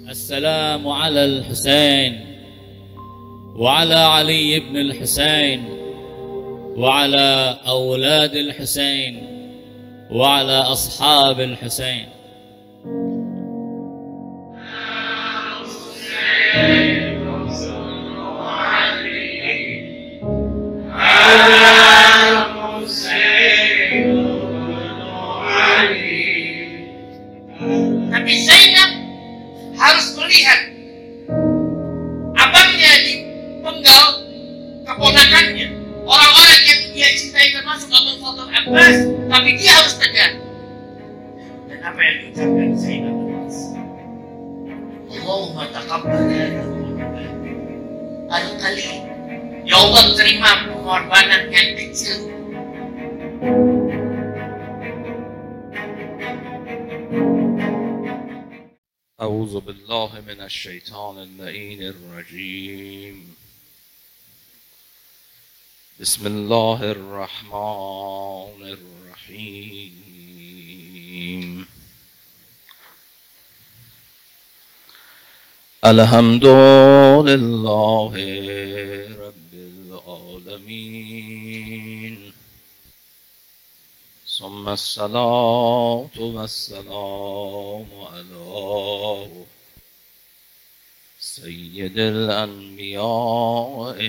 السلام على الحسين وعلى علي بن الحسين وعلى أولاد الحسين وعلى أصحاب الحسين. Tapi Zainab harus melihat abangnya dipenggal keponakannya, orang-orang yang dia cintai termasuk Abu Fadl Abbas, tapi dia harus tegar. Dan apa yang diucapkan Zainab? Allahumma taqabbal al-qalil. Ya Allah, terima pengorbanan yang kecil. أعوذ بالله من الشيطان اللعين الرجيم. بسم الله الرحمن الرحيم. الحمد لله رب العالمين، ثم الصلاة والسلام على سيد الأنبياء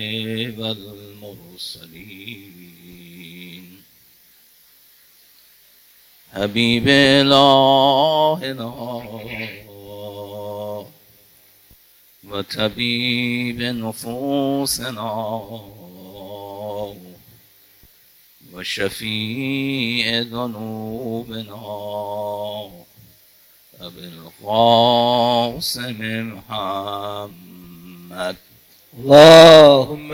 والمرسلين، حبيب إلهنا وطبيب نفوسنا وشفيع ذنوبنا أبي القاسم محمد. اللهم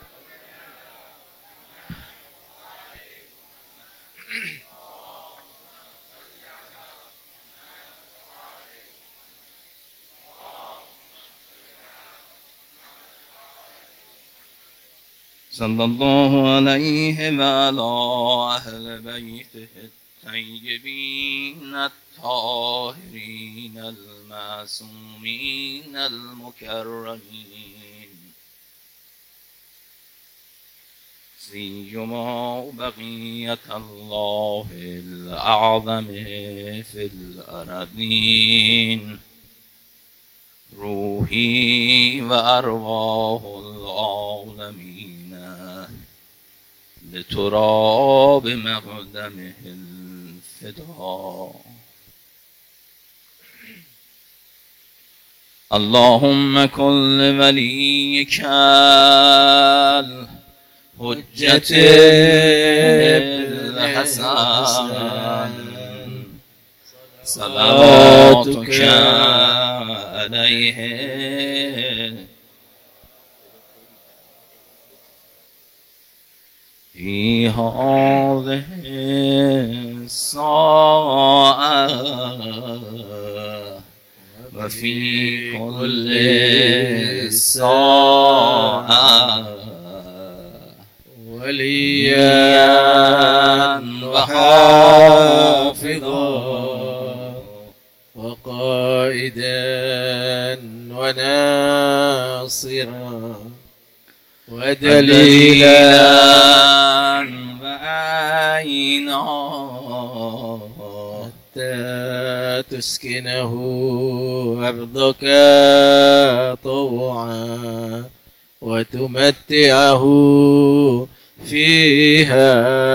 صلى الله عليه وعلى أهل بيته الطيبين الطاهرين المعصومين المكرمين، سيما بقية الله الأعظم في الأرضين، روحي وأرواح العالمين لتراب مقدمه الفداء. اللهم كن لوليك الحجة الحسن صلواتك عليه في هذه الساعة وفي كل ساعة، وليا وحافظا وقائدا وناصرا ودليلا وعينا حتى تسكنه أرضك طوعا وتمتعه فيها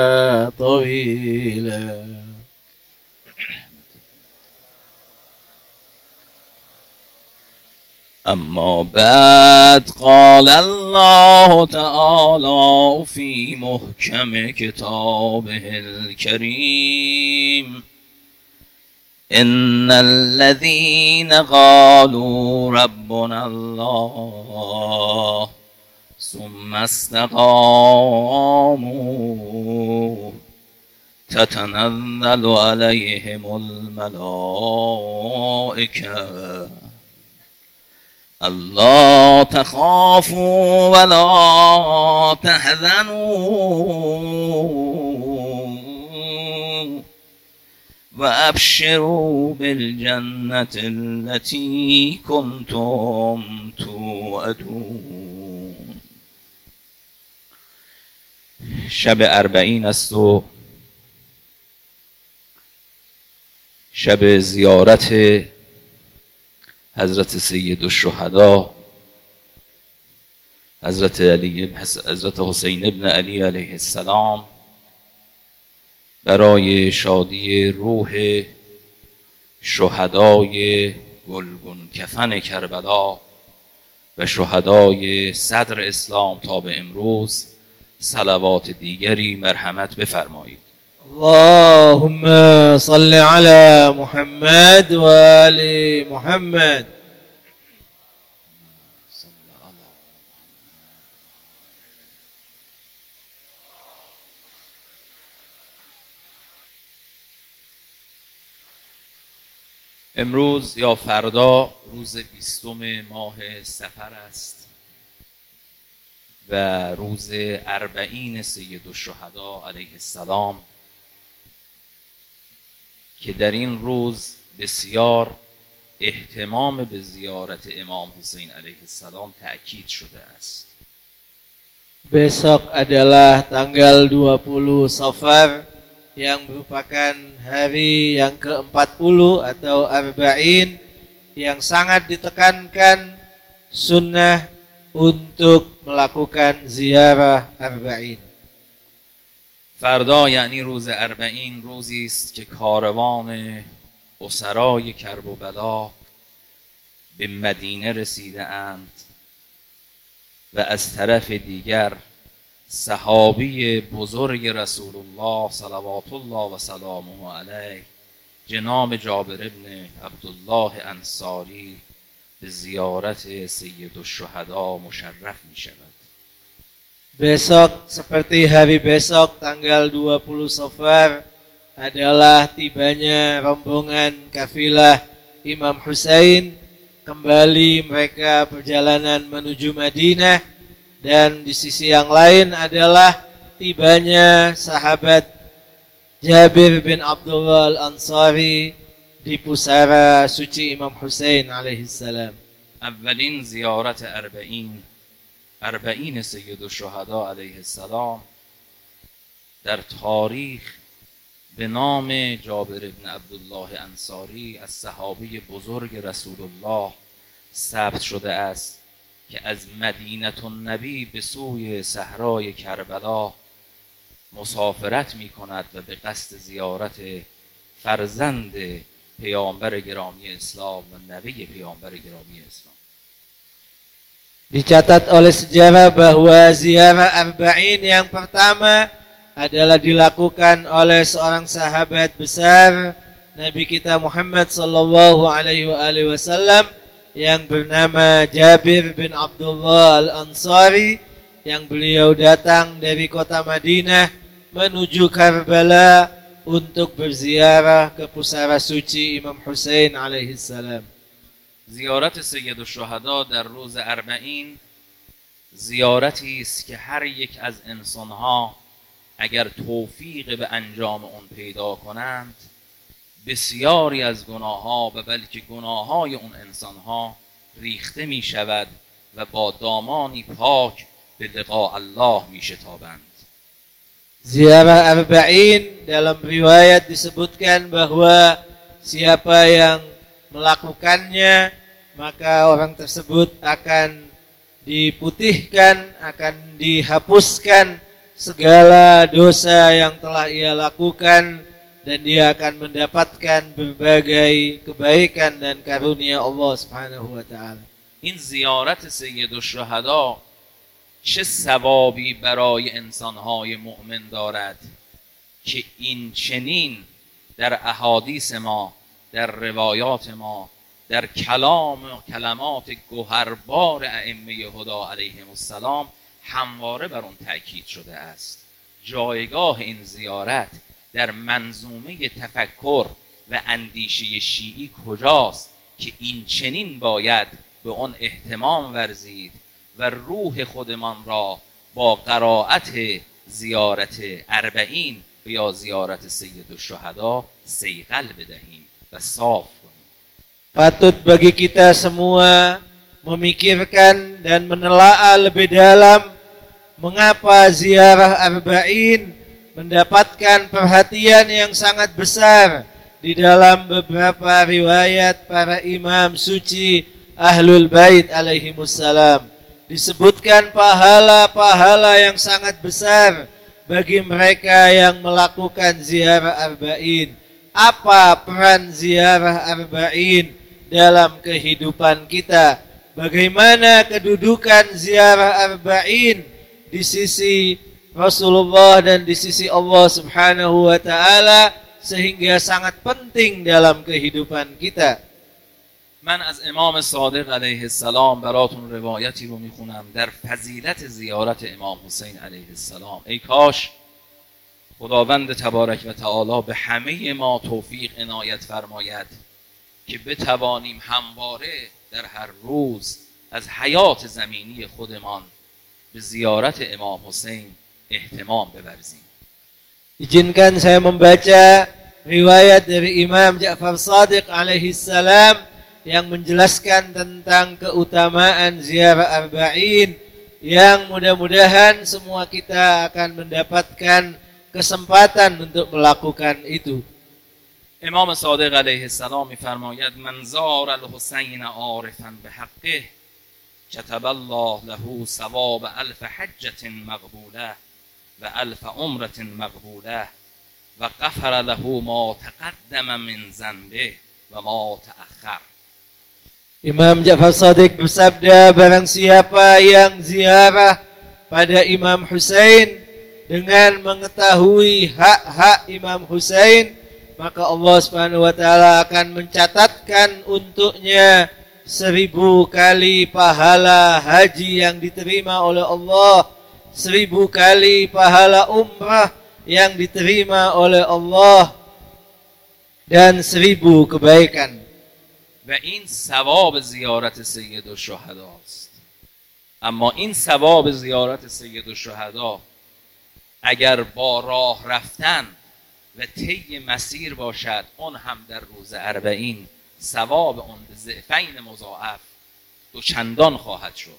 طويلا. أما بعد، قال الله تعالى في محكم كتابه الكريم: إن الذين قالوا ربنا الله ثم استقاموا تتنزل عليهم الملائكة ألا تخافوا ولا تحزنوا وأبشروا بالجنة التي كنتم توعدون. شب 40 است و شب زیارت حضرت سید الشهدا حضرت حسین ابن علی علیه السلام برای شادی روح شهدای گلگون کفن کربلا و شهدای صدر اسلام تا به امروز صلوات دیگری مرحمت بفرمایید. اللهم صل على محمد و آل محمد. امروز یا فردا روز 20 ماه صفر است و روز 40 سید الشهدا علیه السلام که در این روز بسیار اهتمام به زیارت امام حسین علیه السلام تأکید شده است. Besok adalah tanggal 20 Safar yang merupakan hari yang ke-40 atau arba'in yang sangat ditekankan sunnah untuk melakukan ziarah arba'in. فردا یعنی روز 40 روزی است که کاروان اسرای کرب و بلا به مدینه رسیده اند و از طرف دیگر صحابی بزرگ رسول الله صلوات الله و سلامه علیه جناب جابر ابن عبدالله انصاری به زیارت سید الشهدا مشرف می شود. Besok seperti hari besok tanggal 20 Safar adalah tibanya rombongan kafilah Imam Husain. Kembali mereka perjalanan menuju Madinah, dan di sisi yang lain adalah tibanya sahabat Jabir bin Abdullah al-Ansari di pusara suci Imam Husain alaihi salam. اولین زیارت 40 سید الشهدا علیه السلام در تاریخ به نام جابر بن عبدالله انصاری از صحابه بزرگ رسول الله ثبت شده است که از مدینه النبی به سوی صحرای کربلا مسافرت می کند و به قصد زیارت فرزند پیامبر گرامی اسلام و نبی پیامبر گرامی اسلام. Dicatat oleh sejarah bahwa ziarah arba'in yang pertama adalah dilakukan oleh seorang sahabat besar Nabi kita Muhammad sallallahu alaihi wasallam yang bernama Jabir bin Abdullah al-Ansari, yang beliau datang dari kota Madinah menuju Karbala untuk berziarah ke pusara suci Imam Husain alaihi salam. زیارت سید الشهدا در روز 40 زیارتی است که هر یک از انسانها اگر توفیق به انجام اون پیدا کنند بسیاری از گناهها و بلکه گناههای اون انسانها ریخته می شود و با دامانی پاک به لقاء الله می شتابند. Ziarah arba'in dalam riwayat disebutkan bahwa siapa yang melakukannya maka orang tersebut akan diputihkan, akan dihapuskan segala dosa yang telah ia lakukan, dan dia akan mendapatkan berbagai kebaikan dan karunia Allah Subhanahu wa taala. این زیارت سید الشهدا چه ثوابی برای انسانهای مؤمن دارد که این چنین در احادیث ما، در روایات ما، در کلمات گوهربار ائمه هدا علیهم السلام همواره بر اون تأکید شده است. جایگاه این زیارت در منظومه تفکر و اندیشه شیعی کجاست که این چنین باید به اون اهتمام ورزید و روح خودمان را با قرائت زیارت 40 بیا زیارت سید الشهدا صیقل بدهیم و صاف کنیم. Patut bagi kita semua memikirkan dan menelaah lebih dalam mengapa ziarah arba'in mendapatkan perhatian yang sangat besar di dalam beberapa riwayat para imam suci Ahlul Bait alaihimussalam. Disebutkan pahala-pahala yang sangat besar bagi mereka yang melakukan ziarah arba'in. Apa peran ziarah arba'in dalam kehidupan kita? Bagaimana kedudukan ziarah arba'in di sisi Rasulullah dan di sisi Allah Subhanahu wa taala sehingga sangat penting dalam kehidupan kita. من از امام صادق علیه السلام براتون روایتی رو میخونم در فضیلت زیارت امام حسین علیه السلام. ای کاش خداوند تبارک و تعالی به همه ما توفیق عنایت فرماید که بتوانیم همواره در هر روز از حیات زمینی خودمان به زیارت امام حسین اهتمام بورزیم. Izinkan saya membaca riwayat dari Imam Ja'far Shadiq alaihi salam yang menjelaskan tentang keutamaan ziarah arba'in yang mudah-mudahan semua kita akan mendapatkan kesempatan untuk melakukan itu. امام صادق علیه السلام می‌فرماید من زار الحسین عارفا بحقه كتب الله له ثواب 1000 حجة مقبوله و 1000 عمرة مقبوله و غفر له ما تقدم من ذنبه و ما تأخر. Imam Ja'far Shadiq bersabda, barang siapa yang ziarah pada Imam Husain dengan mengetahui hak-hak Imam Husain, maka Allah Subhanahu wa taala akan mencatatkan untuknya 1000 kali pahala haji yang diterima oleh Allah, 1000 kali pahala umrah yang diterima oleh Allah, dan 1000 kebaikan. و این ثواب زیارت سید الشهدا است. اما این ثواب زیارت سید الشهدا اگر با راه رفتن و طی مسیر باشد، اون هم در روز اربعین ثواب اون به ضعفین مضاعف دوچندان خواهد شد.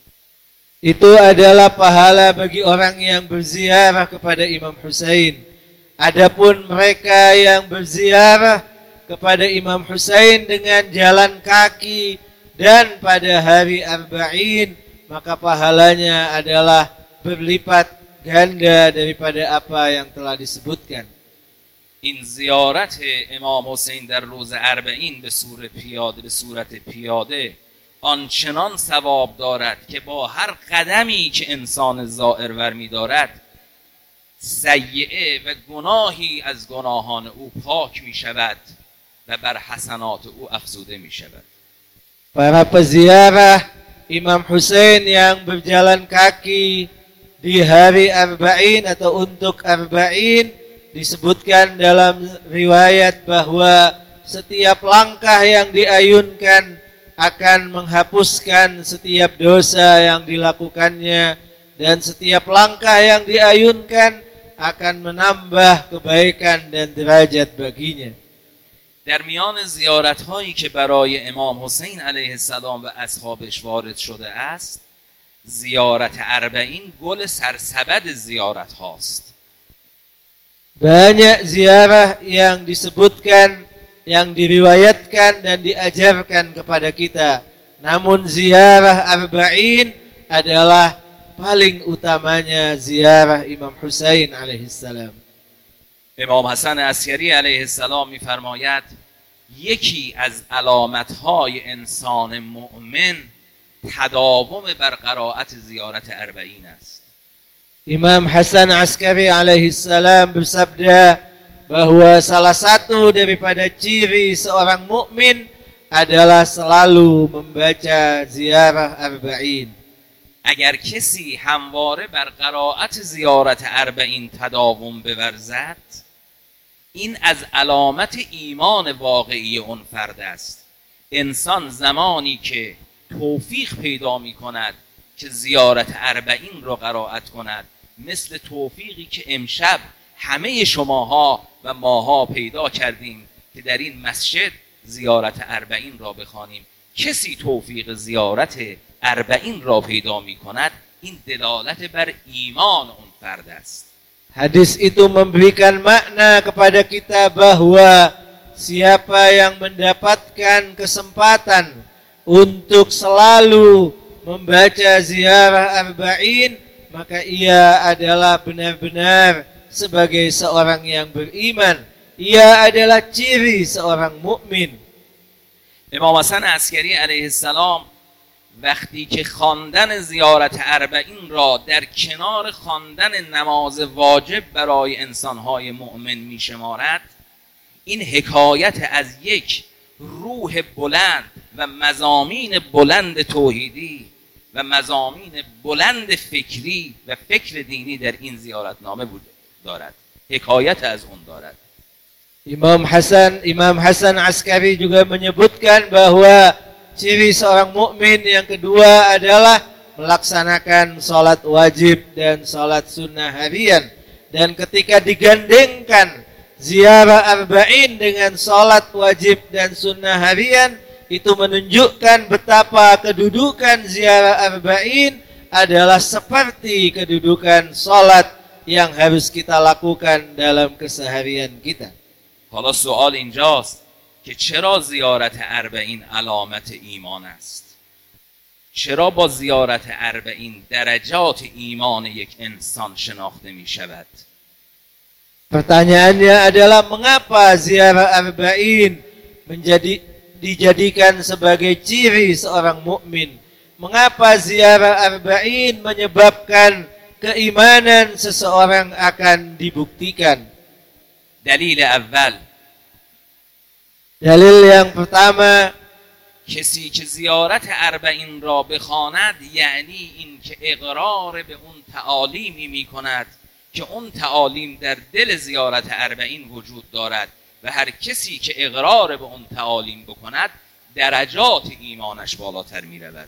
Itu adalah pahala bagi orang yang berziarah kepada Imam Husain. Adapun mereka yang berziarah kepada Imam Husain dengan jalan kaki dan pada hari arba'in, maka pahalanya adalah berlipat ganda daripada apa yang telah disebutkan. این زیارت امام حسین در روز اربعین به صورت پیاده آنچنان ثواب دارد که با هر قدمی که انسان زائر برمی دارد سیئه و گناهی از گناهان او پاک می شود و بر حسنات او افزوده می شود. Para peziarah Imam Husain yang berjalan kaki di hari arba'in atau untuk arba'in, disebutkan dalam riwayat bahwa setiap langkah yang diayunkan akan menghapuskan setiap dosa yang dilakukannya, dan setiap langkah yang diayunkan akan menambah kebaikan dan derajat baginya. در میان زیارت هایی که برای امام حسین علیه السلام و اصحابش وارد شده است، زیارت اربعین گل سرسبد زیارت هاست. Banyak ziarah yang disebutkan, yang diriwayatkan dan diajarkan kepada kita. Namun ziarah arba'in adalah paling utamanya ziarah Imam Husain alaihissalam. امام حسن عسکری علیه السلام می‌فرماید یکی از علامت‌های انسان مؤمن تداوم بر قرائت زیارت اربعین است. Imam Hasan Askari alaihissalam bersabda bahwa salah satu daripada ciri seorang mukmin adalah selalu membaca ziarah arba'in. اگر کسی همواره بر قرائت زیارت اربعین تداوم بورزد، این از علامت ایمان واقعی اون فرد است. انسان زمانی که توفیق پیدا می کند که زیارت اربعین رو قرائت کند، مثل توفیقی که امشب همه شماها و ماها پیدا کردیم که در این مسجد زیارت اربعین را بخوانیم. کسی توفیق زیارت اربعین را پیدا می کند، این دلالت بر ایمان اون فرد است. Hadis itu memberikan makna kepada kita bahwa siapa yang mendapatkan kesempatan untuk selalu membaca ziarah arba'in, maka ia adalah benar-benar sebagai seorang yang beriman. Ia adalah ciri seorang mukmin. امام حسن عسکری علیه السلام وقتی که خواندن زیارت اربعین را در کنار خواندن نماز واجب برای انسانهای مؤمن می شمارد، این حکایت از یک روح بلند و مضامین بلند توحیدی و مضامین بلند فکری و فکر دینی در این زیارتنامه دارد، حکایت از اون دارد. Imam Hasan Askari juga menyebutkan bahwa ciri seorang mukmin yang kedua adalah melaksanakan sholat wajib dan sholat sunnah harian. Dan ketika digandengkan ziarah arba'in dengan sholat wajib dan sunnah harian, itu menunjukkan betapa kedudukan ziarah arba'in adalah seperti kedudukan sholat yang harus kita lakukan dalam keseharian kita. حالا سوال اینجاست که چرا زیارت اربعین علامت ایمان است؟ چرا با زیارت اربعین درجات ایمان یک انسان شناخته می شود؟ Pertanyaannya adalah mengapa ziarah arba'in dijadikan sebagai ciri seorang mukmin? Mengapa ziarah arba'in menyebabkan keimanan seseorang akan dibuktikan? دلیل اول، Dalil yang pertama, کسی که زیارت اربعین را بخواند یعنی این که اقرار به اون تعالیمی می کند که اون تعالیم در دل زیارت اربعین وجود دارد و هر کسی که اقرار به اون تعالیم بکند درجات ایمانش بالاتر می رود.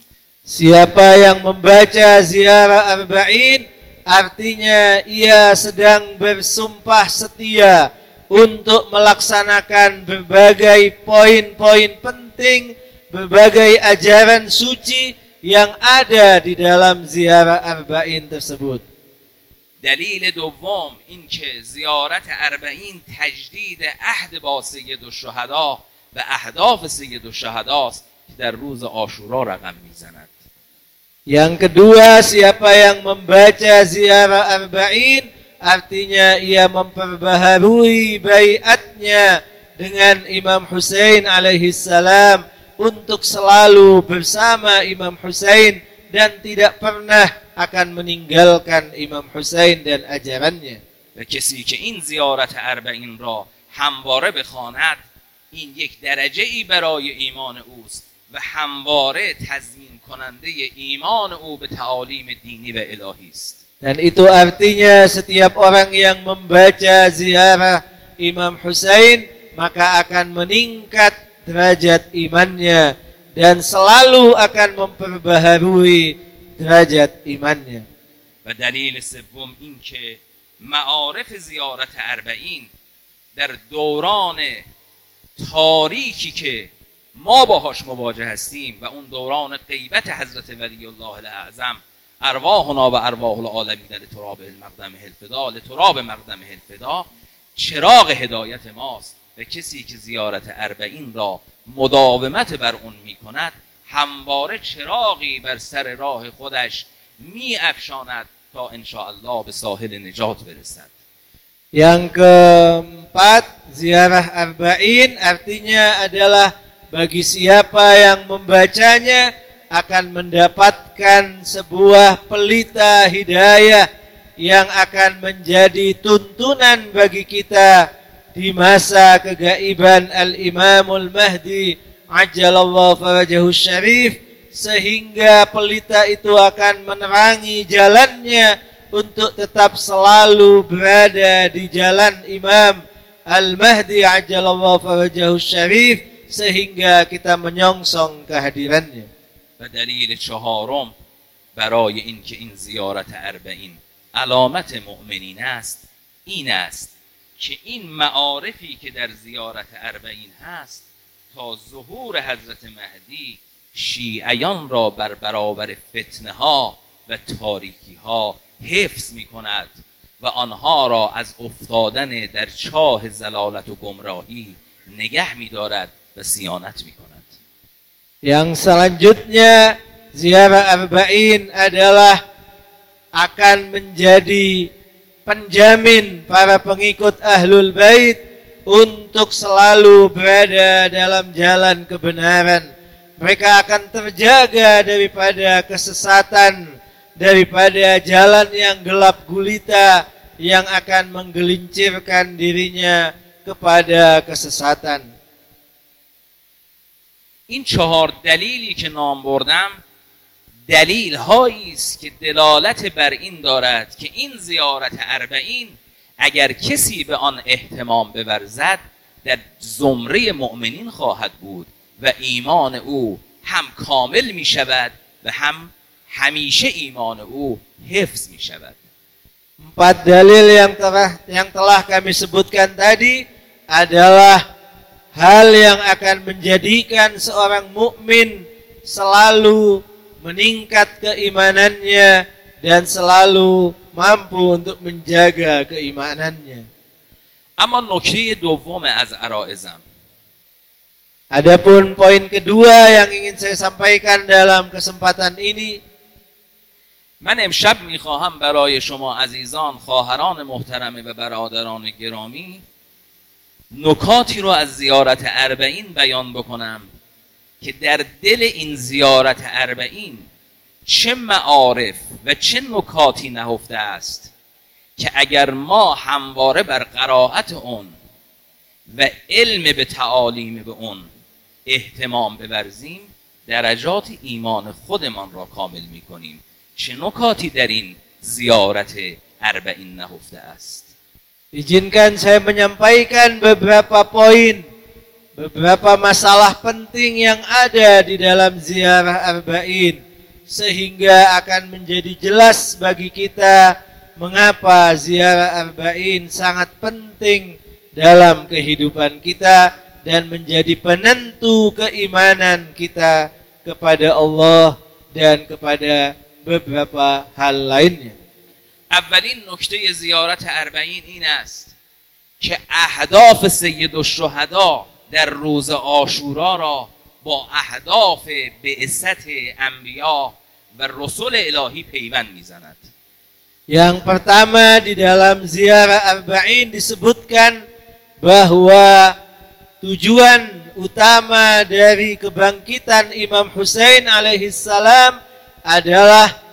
siapa yang membaca ziarah arba'in artinya ia sedang bersumpah setia untuk melaksanakan berbagai poin-poin penting, berbagai ajaran suci yang ada di dalam ziarah arba'in tersebut. دلیل دوم این که زیارت اربعین تجدید عهد با سید الشهدا و اهداف سید الشهدا است که در روز عاشورا رقم میزند. Yang kedua, siapa yang membaca ziarah arba'in artinya ia memperbaharui baiatnya dengan Imam Husain alaihi salam untuk selalu bersama Imam Husain dan tidak pernah akan meninggalkan Imam Husain dan ajarannya. و کسی که این زیارت اربعین را همواره بخواند این یک درجه ای برای ایمان اوست و همواره تضمین کننده ایمان او به تعالیم دینی و الهی است. Dan itu artinya setiap orang yang membaca ziarah Imam Husain maka akan meningkat derajat imannya dan selalu akan memperbaharui derajat imannya. و دلیل سوم این که معارف زیارت اربعین در دوران تاریکی که ما باهاش مواجه هستیم و اون دوران غیبت حضرت ولی الله الاعظم ارواحنا و ارواح العالمین لتراب المقدم الفدا لتراب مقدم الفدا چراغ هدایت ماست و کسی که زیارت اربعین را مداومت بر اون می کند همواره چراغی بر سر راه خودش می افشاند تا انشاءالله به ساحل نجات برسد. Yang keempat, ziarah arba'in artinya adalah bagi siapa yang membacanya akan mendapatkan sebuah pelita hidayah yang akan menjadi tuntunan bagi kita di masa kegaiban Al-Imamul Mahdi ajjalallahu farajahu syarif, sehingga pelita itu akan menerangi jalannya untuk tetap selalu berada di jalan Imam Al-Mahdi ajjalallahu farajahu syarif sehingga kita menyongsong kehadirannya. و دلیل چهارم برای اینکه این زیارت اربعین علامت مؤمنین است این است که این معارفی که در زیارت اربعین هست تا ظهور حضرت مهدی شیعیان را بر برابر فتنه ها و تاریکی ها حفظ می کند و آنها را از افتادن در چاه زلالت و گمراهی نگه می دارد و صیانت می کند. Yang selanjutnya ziarah arba'in adalah akan menjadi penjamin para pengikut Ahlul Bait untuk selalu berada dalam jalan kebenaran. Mereka akan terjaga daripada kesesatan, daripada jalan yang gelap gulita yang akan menggelincirkan dirinya kepada kesesatan. این 4 دلیلی که نام بردم دلیل هایی است که دلالت بر این دارد که این زیارت اربعین اگر کسی به آن اهتمام بورزد در زمره مؤمنین خواهد بود و ایمان او هم کامل می شود و هم همیشه ایمان او حفظ می شود. 4 dalil yang telah kami sebutkan tadi adalah hal yang akan menjadikan seorang mukmin selalu meningkat keimanannya dan selalu mampu untuk menjaga keimanannya. اما نکته دوم از عرائزم، adapun poin kedua yang ingin saya sampaikan dalam kesempatan ini, من امشب میخواهم برای شما عزیزان، خواهران محترم و برادران گرامی، نکاتی رو از زیارت اربعین بیان بکنم که در دل این زیارت اربعین چه معارف و چه نکاتی نهفته است که اگر ما همواره بر قرائت اون و علم به تعالیم به اون اهتمام بورزیم درجات ایمان خودمان را کامل میکنیم. چه نکاتی در این زیارت اربعین نهفته است؟ Izinkan saya menyampaikan beberapa poin, beberapa masalah penting yang ada di dalam ziarah arba'in, sehingga akan menjadi jelas bagi kita mengapa ziarah arba'in sangat penting dalam kehidupan kita dan menjadi penentu keimanan kita kepada Allah dan kepada beberapa hal lainnya. اولین نکته زیارت اربعین این است که اهداف سید الشهدا در روز عاشورا را با اهداف بعثت انبیا و رسول الهی پیوند میزند. Yang pertama di dalam ziarah arba'in disebutkan bahwa tujuan utama dari kebangkitan Imam Husain alaihissalam adalah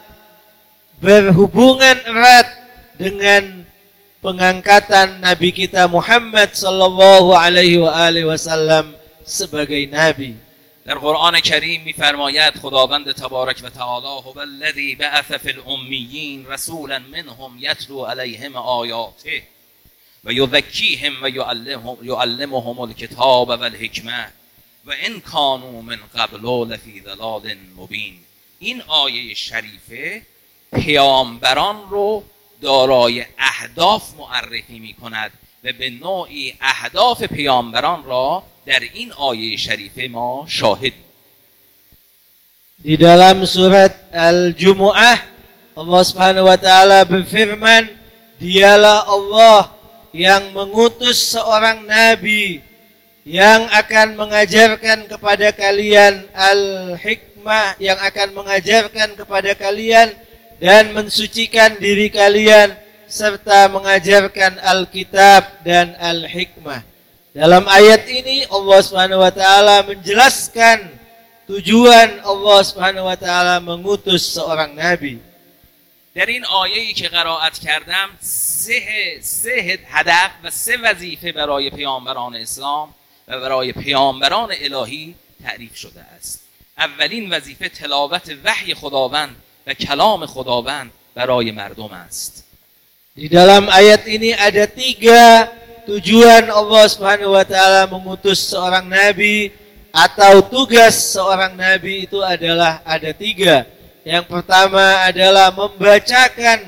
berhubungan erat dengan pengangkatan Nabi kita Muhammad sallallahu alaihi wasallam sebagai nabi. در قرآن کریم می‌فرماید خداوند تبارک و تعالی هو الذی بعث فی الامیین رسولا منهم یتلو علیهم آیاته و یزکیهم و یعلمهم الکتاب والحکمه و ان کانوا من قبل لفی ضلال مبین. این آیه شریفه پیامبران رو دارای اهداف معرفی می کند و به نوعی اهداف پیامبران را در این آیه شریفه ما شاهدیم. Di dalam surat Al-Jumu'ah Allah Subhanahu wa taala berfirman, dialah Allah yang mengutus seorang nabi yang akan mengajarkan kepada kalian al-hikmah, yang akan mengajarkan kepada kalian dan mensucikan diri kalian serta mengajarkan Alkitab dan Al-Hikmah. Dalam ayat ini Allah Subhanahu wa taala menjelaskan tujuan Allah Subhanahu wa taala mengutus seorang nabi. در این آیه‌ای که قرائت کردم سه هدف و سه وظیفه برای پیامبران اسلام و برای پیامبران الهی تعریف شده است. اولین وظیفه تلاوت وحی خداوند و کلام خداوند برای مردم است. Di dalam ayat ini ada 3 tujuan Allah Subhanahu wa taala mengutus seorang nabi atau tugas seorang nabi itu adalah ada 3. Yang pertama adalah membacakan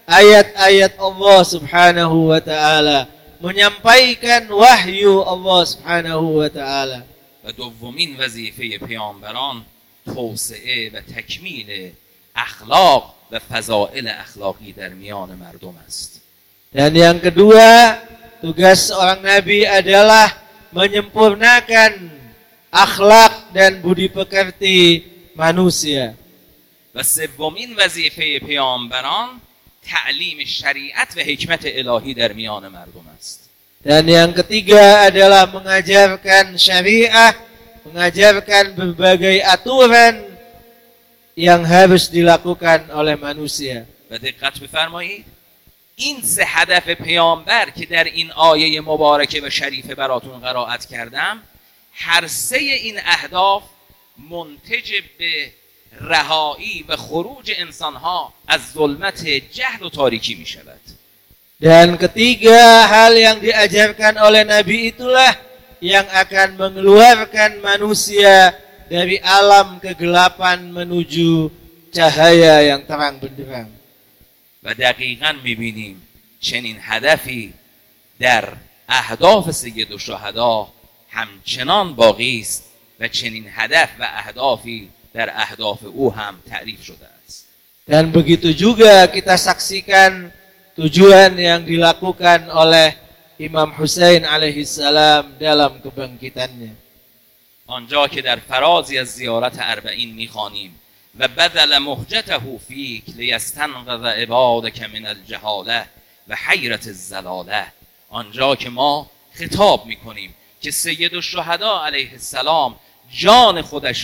ayat-ayat Allah Subhanahu wa ta'ala, menyampaikan wahyu Allah Subhanahu wa ta'ala. و دومین وظیفه پیامبران توسعه و تکمیل اخلاق و فضائل اخلاقی در میان مردم است. Dan yang kedua, tugas seorang nabi adalah menyempurnakan akhlak dan budi pekerti manusia. و سومین وظیفه پیامبران تعلیم شریعت و حکمت الهی در میان مردم است. Dan yang ketiga adalah mengajarkan syariah, mengajarkan berbagai aturan yang harus dilakukan oleh manusia. و دقت بفرمایید این سه هدف پیامبر که در این آیه مبارکه و شریفه براتون قرائت کردم، هر سه این اهداف منتج به رهایی و خروج انسانها از ظلمت جهل و تاریکی می شود. Dan ketiga hal yang diajarkan oleh Nabi itulah yang akan mengeluarkan manusia dari alam kegelapan menuju cahaya yang terang benderang. و دقیقاً میبینیم چنین هدفی در اهداف سید الشهدا همچنان باقی است و چنین هدف و اهدافی در اهداف او هم تعریف شده است. Dan begitu juga kita saksikan tujuan yang dilakukan oleh Imam Husain alaihissalam dalam kebangkitannya. آنجا که در فرازی از زیارت اربعین میخوانیم و بذل مهجته فیک لیستنقذ عبادک من الجهاله و حیرت الزلاله، آنجا که ما خطاب میکنیم که سید الشهدا علیه السلام جان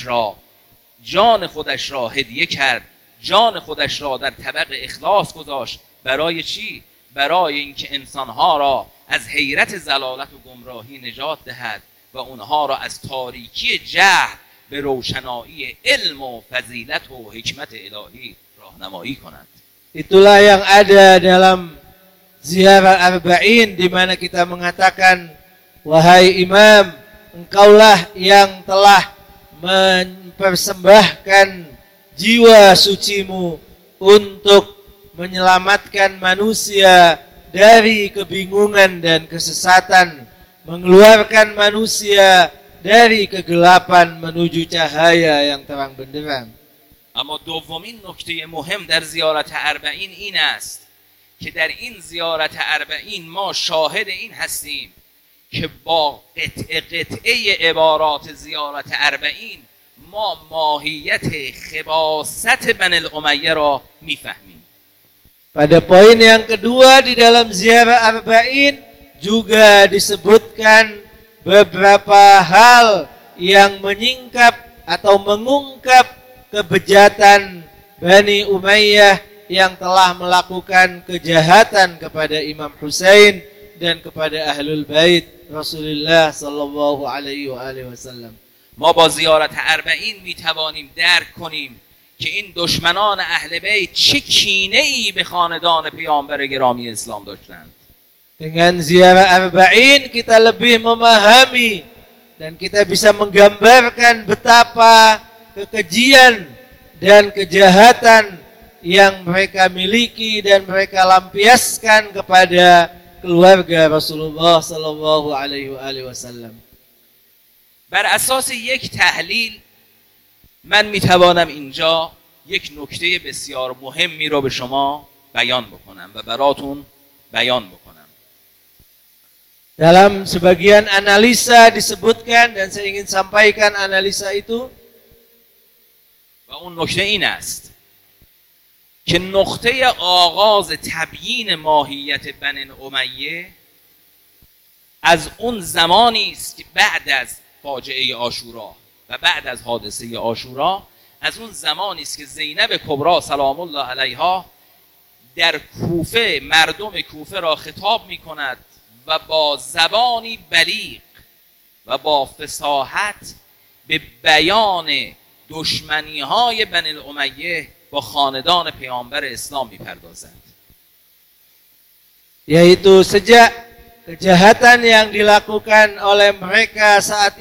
خودش را هدیه کرد، جان خودش را در طبق اخلاص گذاشت. برای چی؟ برای اینکه انسانها را از حیرت زلالت و گمراهی نجات دهد و اونها را از تاریکی جهل به روشنایی علم و فضیلت و حکمت الهی راهنمایی کند. Itulah yang ada dalam ziarah arba'in, di mana kita mengatakan, wahai imam, engkaulah yang telah mempersembahkan jiwa sucimu untuk menyelamatkan manusia dari kebingungan dan kesesatan, mengeluarkan manusia dari kegelapan menuju cahaya yang terang benderang. اما دومین نکته مهم در زیارت اربعین این است که در این زیارت اربعین ما شاهد این هستیم که با قطعه عبارات زیارت اربعین ما ماهیت خباثت بنی الامیه را میفهمیم. Pada poin yang kedua di dalam ziarah arba'in juga disebutkan beberapa hal yang menyingkap atau mengungkap kebejatan Bani Umayyah yang telah melakukan kejahatan kepada Imam Husain dan kepada Ahlul Bait Rasulullah sallallahu alaihi wasallam. ما با زیارت اربعین میتوانیم درک کنیم که این دشمنان اهل بیت چه کینه‌ای به خاندان پیامبر گرامی اسلام داشتند. Dengan ziarah arba'in kita lebih memahami dan kita bisa menggambarkan betapa kekejian dan kejahatan yang mereka miliki dan mereka lampiaskan kepada keluarga Rasulullah sallallahu alaihi wasallam. بر اساس یک تحلیل من میتوانم اینجا یک نکته بسیار مهمی رو به شما بیان بکنم و براتون بیان بکنم. Dalam sebagian analisa disebutkan dan saya ingin sampaikan analisa itu. و اون نکته این است که نقطه آغاز تبیین ماهیت بنی امیه از اون زمانی است که بعد از فاجعه عاشورا و بعد از حادثه عاشورا، از اون زمانی است که زینب کبری سلام الله علیها در کوفه مردم کوفه را خطاب می کند و با زبانی بلیغ و با فصاحت به بیان دشمنی های بنی امیه با خاندان پیامبر اسلام میپردازند. Yaitu sejak kejahatan yang dilakukan oleh mereka saat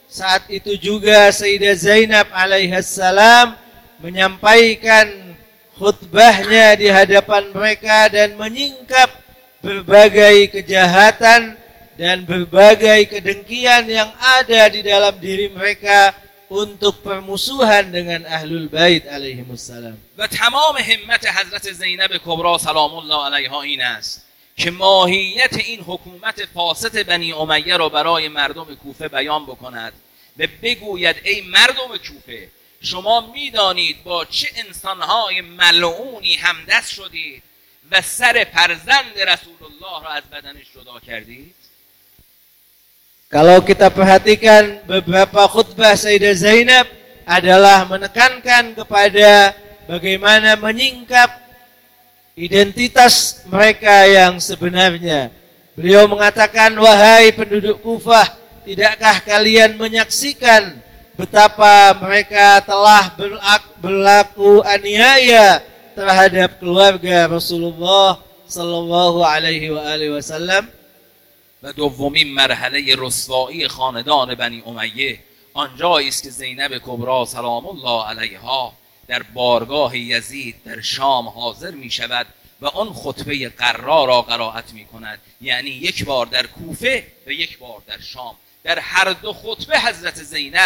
itu juga Sayyidah Zainab alaihassalam menyampaikan khutbahnya di hadapan mereka dan menyingkap berbagai kejahatan dan berbagai kedengkian yang ada di dalam diri mereka untuk permusuhan dengan Ahlul Bait alaihimussalam. و تمام همت حضرت زینب کبری سلام الله علیها این است که ماهیت این حکومت فاسد بنی امیه را برای مردم کوفه بیان بکند و بگوید ای مردم کوفه، شما میدانید با چه انسانهای ملعونی همدست شدید و سر فرزند رسول الله را از بدنش جدا کردید. Kalau kita perhatikan beberapa khutbah Sayyidah Zainab adalah menekankan kepada bagaimana menyingkap identitas mereka yang sebenarnya. Beliau mengatakan, wahai penduduk Kufah, tidakkah kalian menyaksikan betapa mereka telah berlaku aniaya terhadap keluarga Rasulullah sallallahu alaihi wasallam. و دومین مرحله رسوایی خاندان بنی امیه آنجایی است که زینب کبری سلام الله علیها در بارگاه یزید در شام حاضر می شود و آن خطبه قرار را قرائت می کند، یعنی یک بار در کوفه و یک بار در شام. در هر دو خطبه حضرت زینب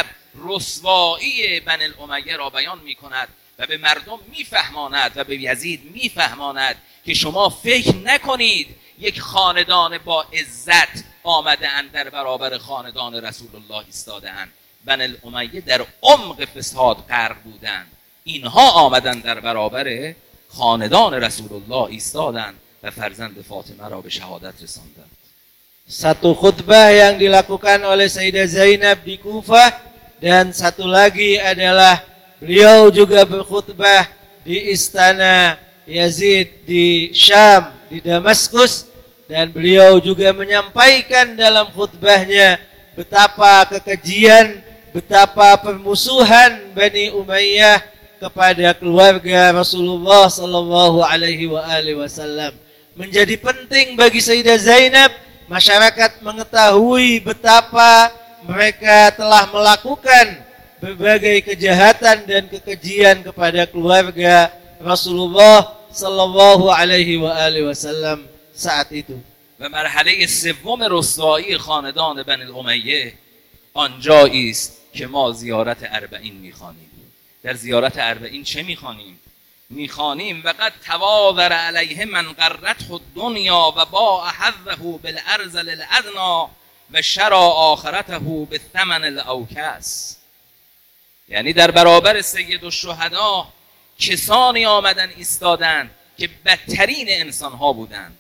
رسوایی بنی امیه را بیان می کند و به مردم می فهماند و به یزید می فهماند که شما فکر نکنید یک خاندان با عزت آمده اند در برابر خاندان رسول الله ایستاده اند. بنی امیه در عمق فساد غرق بودند، اینها آمدند در برابر خاندان رسول الله ایستادند و فرزند فاطمه را به شهادت رساندند. Satu khutbah yang dilakukan oleh Sayyidah Zainab di Kufah, dan satu lagi adalah beliau juga berkhutbah di istana Yazid di Syam, di Damaskus, dan beliau juga menyampaikan dalam khutbahnya betapa kekejian, betapa permusuhan Bani Umayyah kepada keluarga Rasulullah sallallahu alaihi wasallam. Menjadi penting bagi Sayyidah Zainab masyarakat mengetahui betapa mereka telah melakukan berbagai kejahatan dan kekejian kepada keluarga Rasulullah sallallahu alaihi wasallam saat itu. و مرحله سوم رسوایی خاندان بنی امیه آنجایی است که ما زیارت اربعین میخوانیم. در زیارت اربعین چه میخوانیم؟ میخوانیم وقد تواضر علیه من غرته الدنیا و باع حظه بالارذل الادنی و شرى آخرته بالثمن الاوکس. یعنی در برابر سید الشهدا کسانی آمدن ایستادند که بدترین انسانها بودند،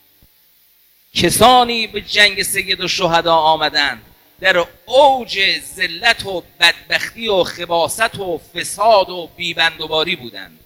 کسانی به جنگ سید الشهدا آمدند در اوج ذلت و بدبختی و خباثت و فساد و بیبندوباری بودند.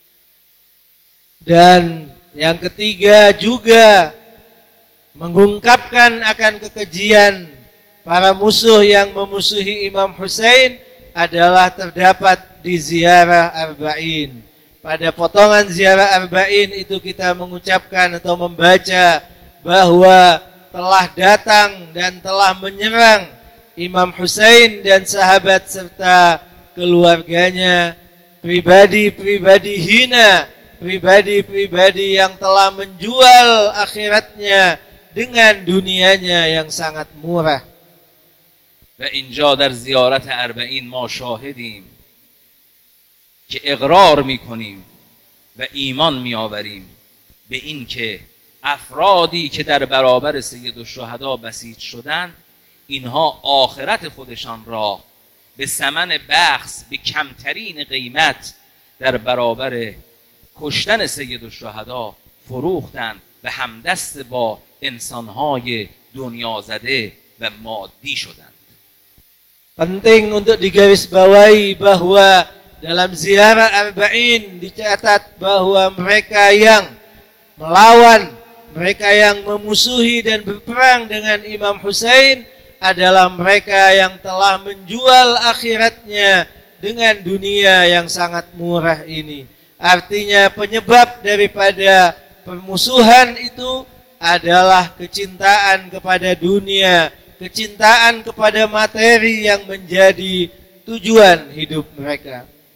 Dan yang ketiga juga mengungkapkan akan kekejian para musuh yang memusuhi Imam Husain adalah terdapat di ziarah Arba'in. Pada potongan ziarah Arba'in itu kita mengucapkan atau membaca bahwa telah datang dan telah menyerang Imam Husain dan sahabat serta keluarganya, pribadi-pribadi hina, pribadi-pribadi yang telah menjual akhiratnya dengan dunianya yang sangat murah. و اینجا در زیارت اربعین ما شاهدیم که اقرار میکنیم و ایمان میآوریم به این که افرادی که در برابر سید الشهدا بسیج شدند اینها آخرت خودشان را به ثمن بخس به کمترین قیمت در برابر کشتن سید الشهدا فروختند و همدست با انسانهای دنیا زده و مادی شدند. Penting untuk digarisbawahi bahwa dalam ziarah Arba'in dicatat bahwa mereka yang melawan, mereka yang memusuhi dan berperang dengan Imam Husain adalah mereka yang telah menjual akhiratnya dengan dunia yang sangat murah ini. Artinya penyebab daripada permusuhan itu adalah kecintaan kepada dunia, kecintaan kepada materi yang menjadi tujuan hidup mereka.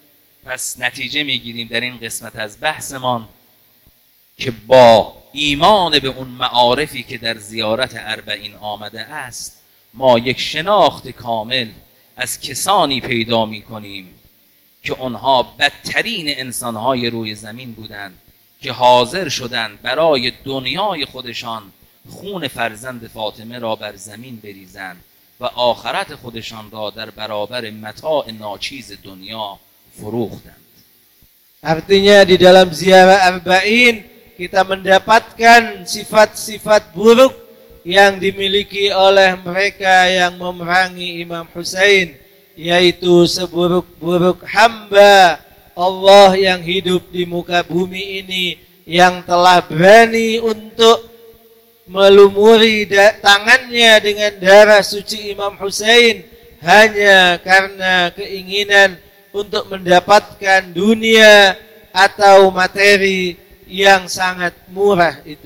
پس نتیجه میگیریم در این قسمت از بحثمان که با ایمان به اون معارفی که در زیارت اربعین آمده است ما یک شناخت کامل از کسانی پیدا میکنیم که آنها بدترین انسانهای روی زمین بودند که حاضر شدند برای دنیای خودشان خون فرزند فاطمه را بر زمین بریزند و آخرت خودشان را در برابر متاع ناچیز دنیا فروختند. Artinya di dalam ziarah arba'in kita mendapatkan sifat-sifat buruk yang dimiliki oleh mereka yang memerangi Imam Husain, yaitu seburuk-buruk hamba Allah yang hidup di muka bumi ini, yang telah berani untuk melumuri tangannya dengan darah suci Imam Husain hanya karena keinginan untuk mendapatkan dunia atau materi yang sangat murah itu.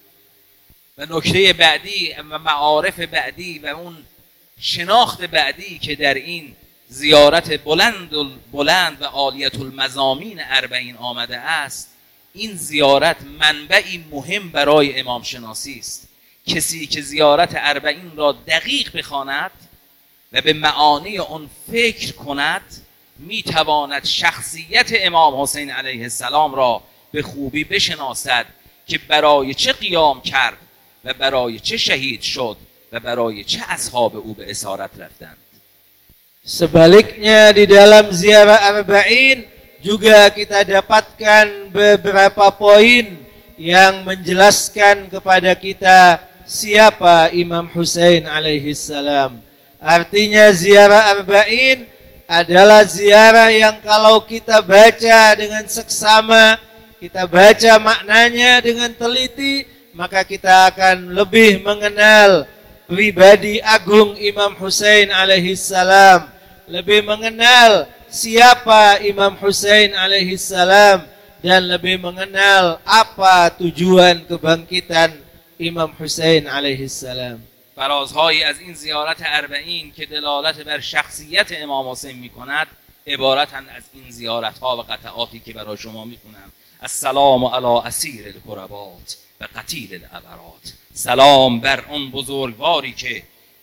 و نکته بعدی و معارف بعدی و اون شناخت بعدی که در این زیارت بلند و عالیت المزامین اربعین آمده است، این زیارت منبعی مهم برای امام شناسی است. کسی که زیارت اربعین را دقیق بخواند و به معانی آن فکر کند میتواند شخصیت امام حسین علیه السلام را به خوبی بشناسد که برای چه قیام کرد و برای چه شهید شد و برای چه اصحاب او به اسارت رفتند. Sebaliknya di dalam ziarah arba'in juga kita dapatkan beberapa poin yang menjelaskan kepada kita siapa Imam Husain alaihi salam. Artinya ziarah arba'in adalah ziarah yang kalau kita baca dengan seksama, kita baca maknanya dengan teliti, maka kita akan lebih mengenal pribadi agung Imam Husain alaihi salam, lebih mengenal siapa Imam Husain alaihi salam, dan lebih mengenal apa tujuan kebangkitan Imam Husain alaihi salam. فرازهایی از این زیارت اربعین که دلالت بر شخصیت امام حسین می کند عبارتند از این زیارت ها و قطعاتی که برای شما می کنم. السلام علی اسیر القربات و قتیل العبرات. سلام بر اون بزرگواری که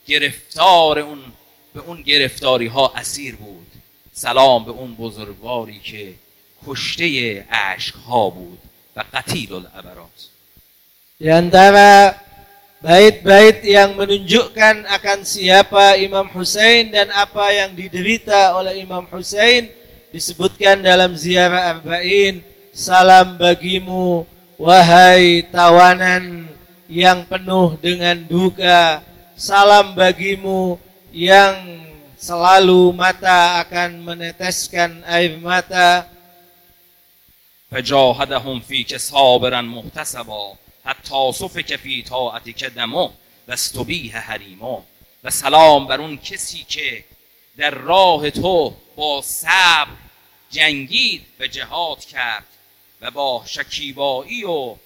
به اون گرفتاری ها اسیر بود. سلام به اون بزرگواری که کشته عشق ها بود و قتیل العبرات. Di antara bait-bait yang menunjukkan akan siapa Imam Husain dan apa yang diderita oleh Imam Husain disebutkan dalam ziarah arba'in. Salam bagimu wahai tawanan yang penuh dengan duka. Salam bagimu yang selalu mata akan meneteskan air mata. فجاهدهم فیک صابرا محتسبا حتی صفک فی طاعتک دمو و استبیح حریمو. و سلام بر اون کسی که در راه تو با صبر جنگید و جهاد کرد و با شکیبایی و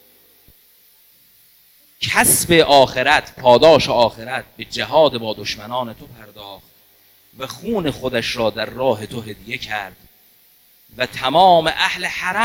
کسب آخرت، پاداش آخرت به جهاد با دشمنان تو پرداخت و خون خودش را در راه تو هدیه کرد و تمام اهل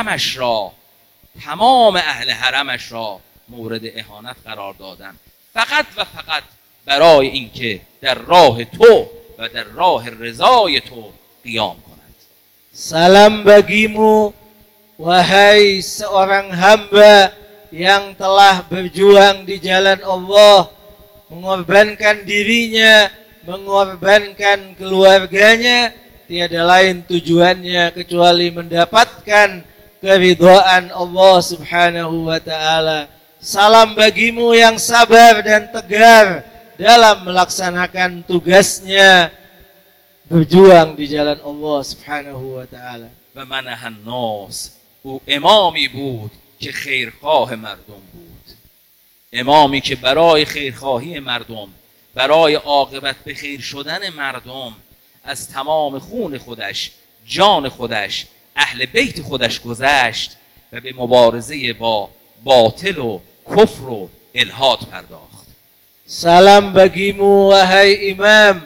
حرمش را مورد اهانت قرار دادن فقط و فقط برای اینکه در راه تو و در راه رضای تو قیام کند. Salam bagimu wahai seorang hamba yang telah berjuang di jalan Allah, mengorbankan dirinya, mengorbankan keluarganya, tiada lain tujuannya kecuali mendapatkan keridhaan Allah Subhanahu wa taala. Salam bagimu yang sabar dan tegar dalam melaksanakan tugasnya berjuang di jalan Allah Subhanahu wa taala. و منح الناس او امامی بود که خیرخواه مردم بود. امامی که برای خیرخواهی مردم، برای عاقبت به خیر شدن مردم از تمام خون خودش، جان خودش، اهل بیت خودش گذشت و به مبارزه با باطل و کفر و الحاد پرداخت. Salam bagimu wahai imam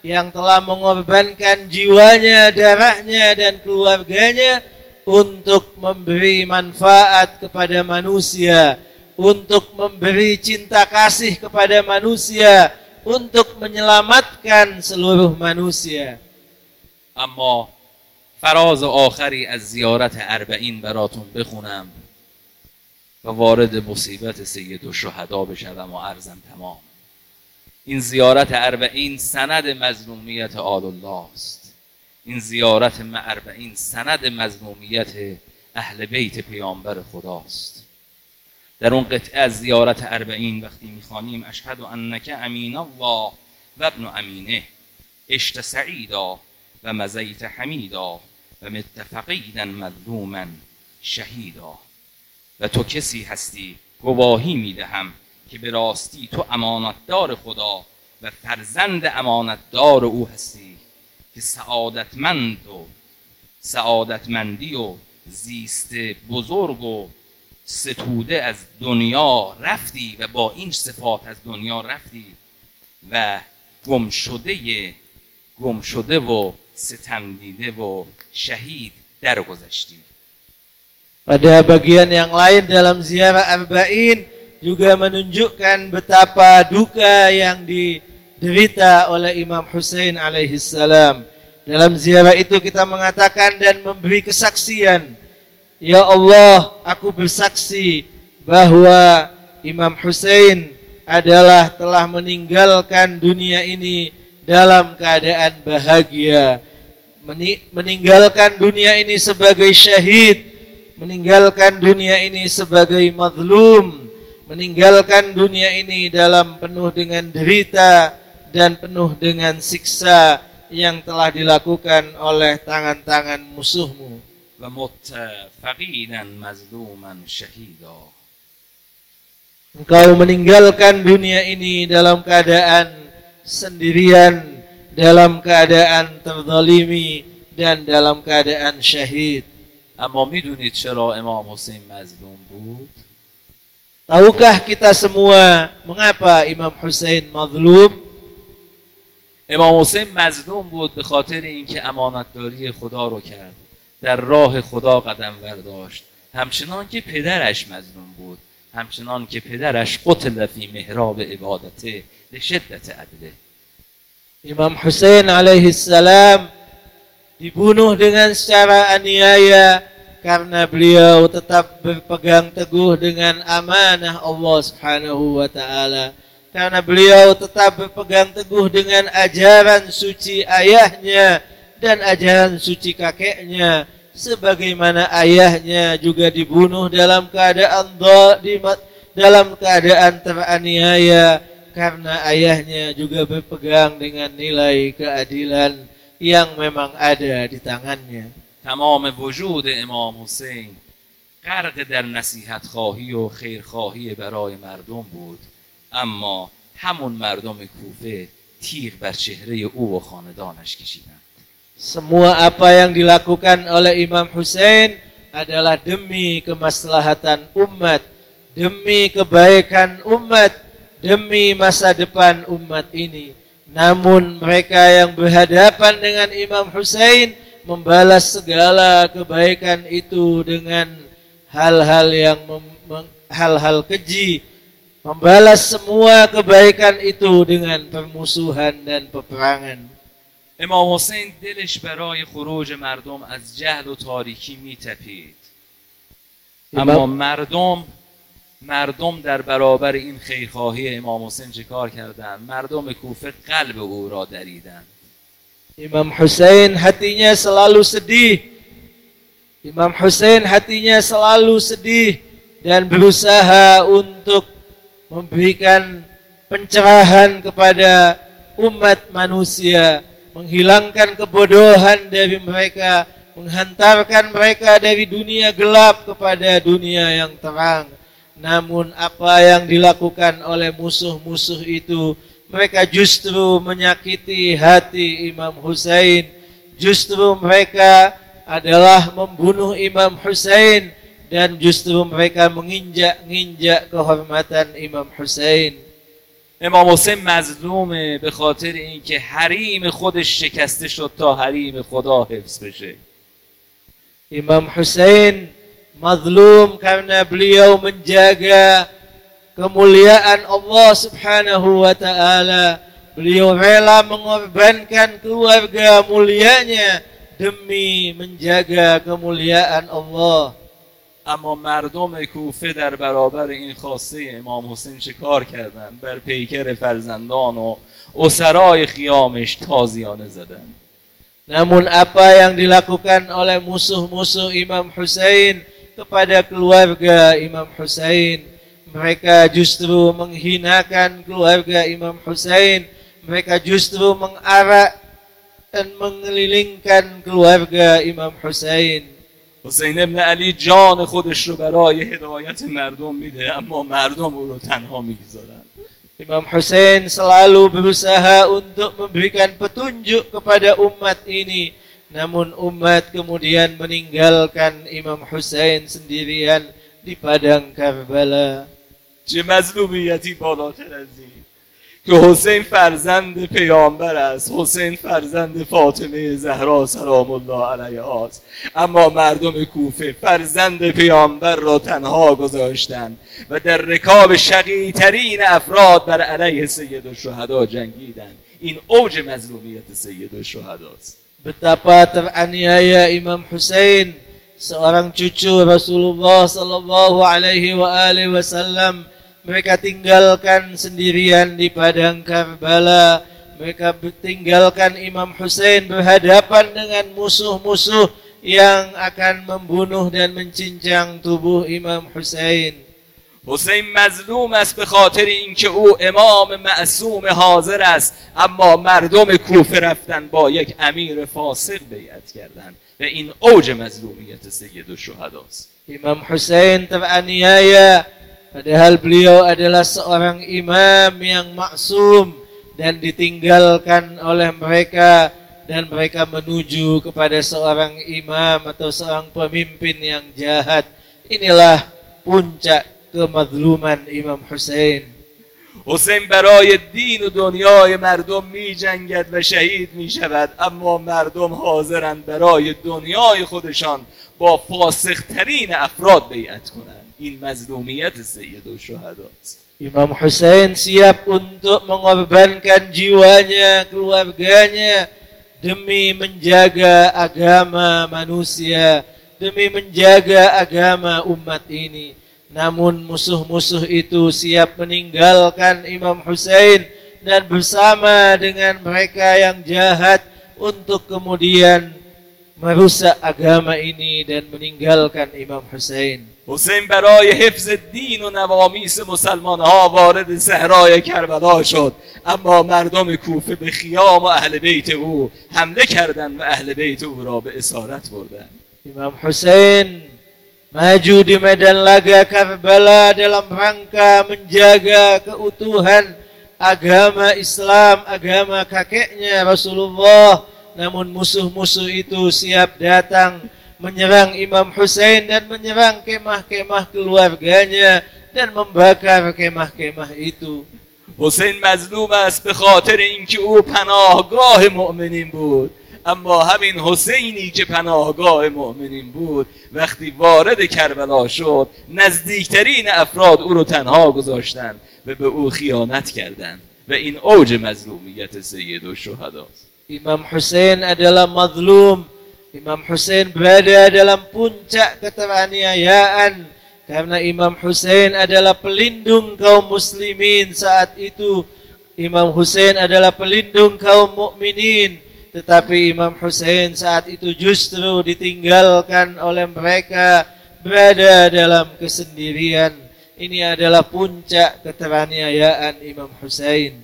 yang telah mengorbankan jiwanya, darahnya, dan keluarganya untuk memberi manfaat kepada manusia, untuk memberi cinta kasih kepada manusia, untuk menyelamatkan seluruh manusia. اما فراز آخری از زیارت اربعین براتون بخونم و وارد مصیبت سید الشهدا بشوم و عرضم تمام. این زیارت اربعین سند مظلومیت آل الله است. این زیارت اربعین سند مظلومیت اهل بیت پیامبر خداست. در اون قطعه از زیارت اربعین وقتی میخوانیم اشهد انک امین الله و ابن امینه عشت سعیدا و مزیت حمیدا و متفقیدا مظلوما شهیدا، و تو کسی هستی گواهی میدهم که به راستی تو امانتدار خدا و فرزند امانتدار او هستی که سعادتمندی و زیست بزرگ و ستوده از دنیا رفتی و با این صفات از دنیا رفتی و گمشده و ستم دیده و شهید درگذشتی. Pada bagian yang lain dalam ziarah arba'in juga menunjukkan betapa duka yang diderita oleh Imam Husain alaihissalam. Dalam ziarah itu kita mengatakan dan memberi kesaksian, ya Allah, aku bersaksi bahwa Imam Husain adalah telah meninggalkan dunia ini dalam keadaan bahagia, meninggalkan dunia ini sebagai syahid, meninggalkan dunia ini sebagai mazlum, meninggalkan dunia ini dalam penuh dengan derita dan penuh dengan siksa yang telah dilakukan oleh tangan-tangan musuhmu. و متفقینا مظلوما شهیدا. Engkau meninggalkan dunia ini dalam keadaan sendirian, dalam keadaan terzalimi, dan dalam keadaan syahid. اما میدونید چرا امام حسین مظلوم بود؟ Tahukah kita semua mengapa Imam Husain mazlum? امام حسین مظلوم بود به خاطر اینکه امانتداری خدا رو کرد، در راه خدا قدم برداشت، همچنان که پدرش مظلوم بود، همچنان که پدرش قتل فی محراب عبادته لشدت عدله. Imam Husain alaihissalam dibunuh dengan secara aniaya karena beliau tetap berpegang teguh dengan amanah Allah Subhanahu wa taala, karena beliau tetap berpegang teguh dengan ajaran suci ayahnya dan ajaran suci kakeknya, sebagaimana ayahnya juga dibunuh dalam keadaan teraniaya karena ayahnya juga berpegang dengan nilai keadilan yang memang ada di tangannya. تمام وجود امام حسین غرق در نصیحت خواهی و خیر خواهی برای مردم بود، اما همون مردم کوفه تیغ بر چهره او و خاندانش کشیدند. Semua apa yang dilakukan oleh Imam Husain adalah demi kemaslahatan umat, demi kebaikan umat, demi masa depan umat ini. Namun mereka yang berhadapan dengan Imam Husain membalas segala kebaikan itu dengan hal-hal keji, membalas semua kebaikan itu dengan permusuhan dan peperangan. امام حسین دلش برای خروج مردم از جهل و تاریکی میتپید، اما مردم در برابر این خیرخواهی امام حسین چه کار کردند؟ مردم کوفه قلب او را دریدند. Imam Husain hatinya selalu sedih. Imam Husain hatinya selalu sedih dan berusaha untuk memberikan pencerahan kepada umat manusia, menghilangkan kebodohan dari mereka, menghantarkan mereka dari dunia gelap kepada dunia yang terang. Namun apa yang dilakukan oleh musuh-musuh itu, mereka justru menyakiti hati Imam Husain. Justru mereka adalah membunuh Imam Husain dan justru mereka menginjak-injak kehormatan Imam Husain. امام حسین مظلومه به خاطر اینکه حریم خودش شکسته شد تا حریم خدا حفظ بشه. Imam Hussein mazlum karena beliau menjaga kemuliaan Allah Subhanahu wa taala. Beliau rela mengorbankan keluarga mulianya demi menjaga kemuliaan Allah. اما مردم کوفه در برابر این خواسته امام حسین چه کار کردن؟ بر پیکر فرزندان و اسرای خیامش تازیانه زدن. Namun apa yang dilakukan oleh musuh-musuh Imam Hussein kepada keluarga Imam Hussein? Mereka justru menghinakan keluarga Imam Hussein. Mereka justru mengarak dan mengelilingkan keluarga Imam Hussein. حسین ابن علی جان خودش رو برای هدایت مردم میده اما مردم او رو تنها میگذارن. Imam Hussein selalu berusaha untuk memberikan petunjuk kepada umat ini. Namun umat kemudian meninggalkan Imam Hussein sendirian di padang Karbala. چه مظلومیتی بالاتر از این که حسین فرزند پیامبر است، حسین فرزند فاطمه زهرا سلام الله علیها است، اما مردم کوفه فرزند پیامبر را تنها گذاشتند و در رکاب شقی‌ترین افراد بر علیه سید الشهدا جنگیدند. این اوج مظلومیت سید الشهدا است. Betapa teraniaya Imam Hussein, seorang cucu Rasulullah sallallahu alaihi wasallam. Mereka tinggalkan sendirian di padang Karbala. Mereka tinggalkan Imam Hussein berhadapan dengan musuh-musuh yang akan membunuh dan mencincang tubuh Imam Hussein. حسین مظلوم است به خاطر اینکه او امام معصوم حاضر است، اما مردم کوفه رفتن با یک امیر فاسق بیعت کردند و این اوج مظلومیت سید الشهدا است. Imam Hussein teraniaya padahal beliau adalah seorang imam yang maksum dan ditinggalkan oleh mereka dan mereka menuju kepada seorang imam atau seorang pemimpin yang jahat. Inilah puncak kemazluman Imam Hussein. حسین برای دین و دنیای مردم می جنگد و شهید می شود، اما مردم حاضرند برای دنیای خودشان با فاسق ترین افراد بیعت کنند. این مظلومیت سید الشهدا است. Imam Hussein siap untuk mengorbankan jiwanya, keluarganya demi menjaga agama manusia, demi menjaga agama umat ini. Namun musuh-musuh itu siap meninggalkan Imam Hussein dan bersama dengan mereka yang jahat untuk kemudian merusak agama ini dan meninggalkan Imam Hussein. حسین برای حفظ دین و نوامیس مسلمان ها وارد صحرای کربلا شد، اما مردم کوفه به خیام و اهل بیت او حمله کردند و اهل بیت او را به اسارت بردند. Imam Hussein maju di medan laga Karbala dalam rangka menjaga keutuhan agama Islam, agama kakeknya Rasulullah. Namun musuh-musuh itu siap datang menyerang Imam Hussein dan menyerang kemah-kemah keluarganya dan membakar kemah-kemah itu. حسین مظلوم است به خاطر اینکه او پناهگاه مؤمنین بود، اما همین حسینی که پناهگاه مؤمنین بود وقتی وارد کربلا شد نزدیکترین افراد او رو تنها گذاشتند و به او خیانت کردند و این اوج مظلومیت سید الشهدا است. Imam Hussein adalah mazlum. Imam Hussein berada dalam puncak keteraniayaan karena Imam Hussein adalah pelindung kaum muslimin saat itu. Imam Hussein adalah pelindung kaum mukminin, tetapi Imam Hussein saat itu justru ditinggalkan oleh mereka, berada dalam kesendirian. Ini adalah puncak keteraniayaan Imam Hussein.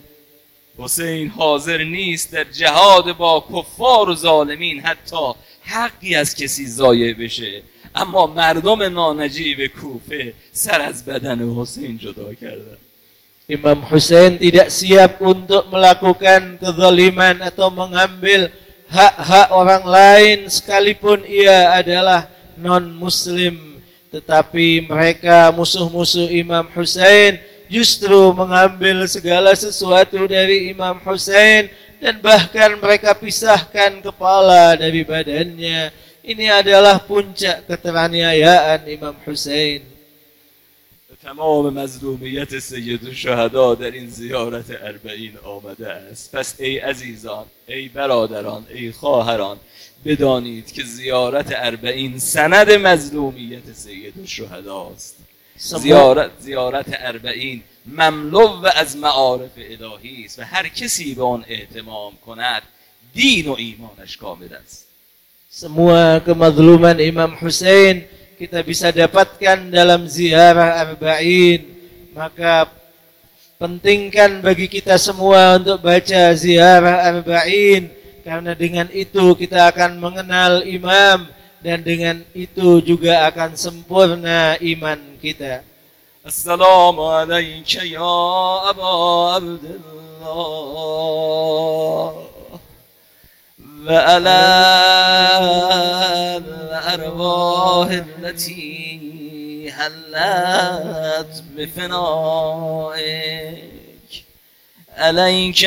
حسین حاضر نیست در جهاد با کفار و ظالمین حتی حقی از کسی ضایع بشه، اما مردم نانجیب کوفه سر از بدن حسین جدا کردند. Imam Hussein tidak siap untuk melakukan kezaliman atau mengambil hak-hak orang lain sekalipun ia adalah non-muslim. Tetapi mereka musuh-musuh Imam Hussein justru mengambil segala sesuatu dari Imam Husain dan bahkan mereka pisahkan kepala dari badannya. Ini adalah puncak keteraniayaan Imam Husain. تمام مظلومیت سید الشهدا در این زیارت اربعین آمده است. پس ای عزیزان، ای برادران، ای خواهران، بدانید که زیارت اربعین سند مظلومیت سید الشهدا است. زیارت اربعین مملو از معارف الهی است و هر کسی به آن اهتمام کند دین و ایمانش کامل است. Semua kemadluman Imam Husain kita bisa dapatkan dalam ziarah Arba'in. Maka pentingkan bagi kita semua untuk baca ziarah Arba'in, karena dengan itu kita akan mengenal imam dan dengan itu juga akan sempurna iman kita. Assalamu alayka ya Aba Abdullah وعلى الأرواح التي هلت بفنائك عليك